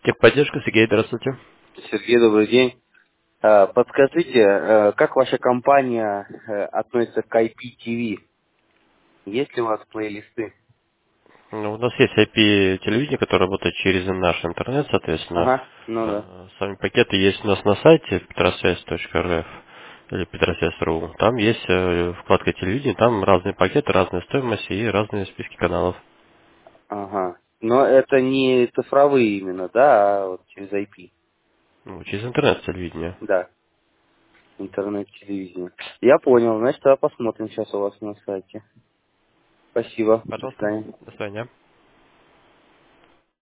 Техподдержка, Сергей, здравствуйте. Сергей, добрый день. Подскажите, как ваша компания относится к IPTV? Есть ли у вас плейлисты? Ну, у нас есть IP-телевидение, которое работает через наш интернет, соответственно. Ага, ну да. Сами пакеты есть у нас на сайте petrosвязь.рф или petrosвязь.ру. Там есть вкладка телевидения, там разные пакеты, разные стоимости и разные списки каналов. Ага. Но это не цифровые именно, да, а вот через IP. Ну, через интернет-телевидение. Да, интернет-телевидение. Я понял, значит, тогда посмотрим сейчас у вас на сайте. Спасибо, до Пожалуйста. свидания. До свидания.